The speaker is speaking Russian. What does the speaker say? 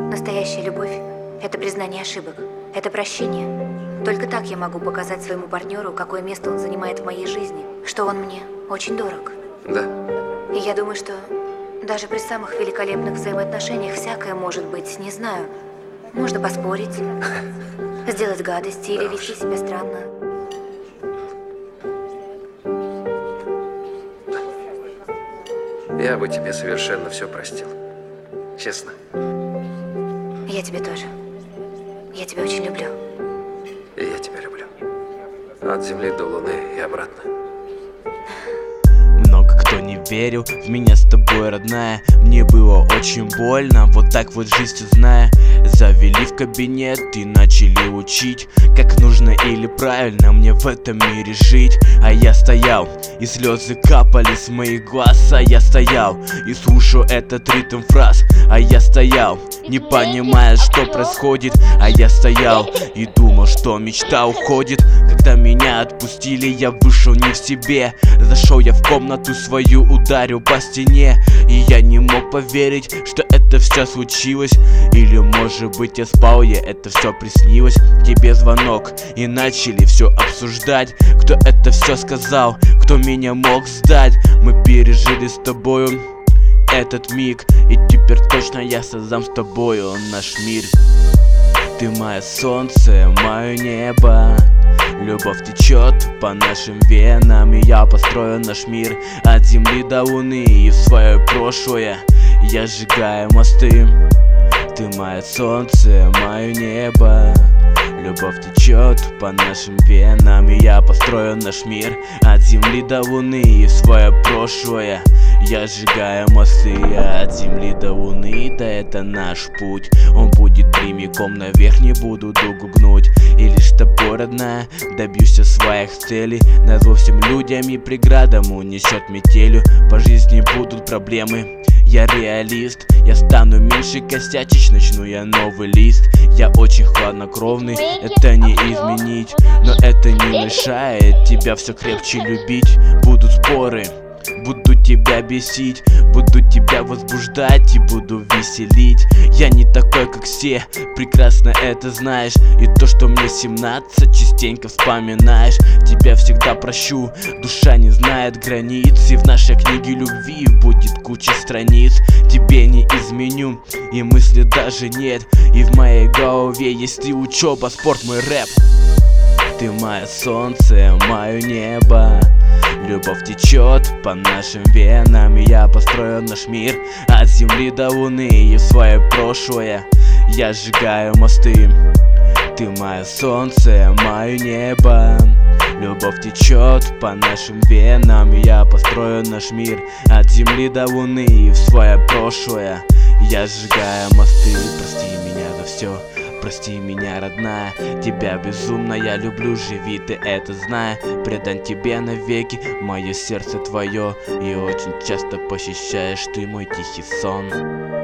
Настоящая любовь – это признание ошибок, это прощение. Только так я могу показать своему партнеру, какое место он занимает в моей жизни, что он мне очень дорог. Да. И я думаю, что даже при самых великолепных взаимоотношениях всякое может быть, не знаю. Можно поспорить, сделать гадости или вести себя странно. Я бы тебе совершенно все простил. Честно. Я тебя тоже. Я тебя очень люблю. И я тебя люблю. От земли до луны и обратно. Много кто не верил в меня с тобой, родная. Мне было очень больно, вот так вот жизнь узная. Завели в кабинет и начали учить, как нужно или правильно мне в этом мире жить. А я стоял, и слезы капали с моих глаз. А я стоял, и слушал этот ритм фраз. А я стоял, не понимая, что происходит. А я стоял и думал, что мечта уходит. Когда меня отпустили, я вышел не в себе. Зашел я в комнату свою, ударил по стене. И я не мог поверить, что это все случилось. Или может быть я спал, это все приснилось. Тебе звонок, и начали все обсуждать. Кто это все сказал, кто меня мог сдать. Мы пережили с тобою этот миг, и теперь точно я создам с тобою наш мир. Ты мое солнце, мое небо. Любовь течет по нашим венам, и я построю наш мир от земли до луны. И в свое прошлое я сжигаю мосты. Ты мое солнце, мое небо. Любовь течет по нашим венам, и я построю наш мир от земли до луны. И в свое прошлое я сжигаю мосты. От земли до луны, да это наш путь. Он будет прямиком наверх, не буду дугу гнуть. И лишь тобой, родная, добьюсь своих целей. Назло всем людям и преградам унесет метелью. По жизни будут проблемы, я реалист. Я стану меньше косячить, начну я новый лист. Я очень хладнокровный, это не изменить. Но это не мешает тебя все крепче любить. Будут споры, буду тебя бесить, буду тебя возбуждать и буду веселить. Я не такой, как все, прекрасно это знаешь. И то, что мне 17, частенько вспоминаешь. Тебя всегда прощу, душа не знает границ. И в нашей книге любви будет куча страниц. Тебе не изменю, и мысли даже нет. И в моей голове есть и учеба, спорт, мой рэп. Ты мое солнце, мое небо. Любовь течет по нашим венам, и я построю наш мир от земли до луны. И в свое прошлое я сжигаю мосты. Ты мое солнце, мое небо. Любовь течет по нашим венам, и я построю наш мир от земли до луны. И в свое прошлое я сжигаю мосты. Прости меня за все, прости меня, родная. Тебя безумно я люблю, живи ты это зная. Предан тебе навеки, мое сердце твое. И очень часто посещаешь ты мой тихий сон.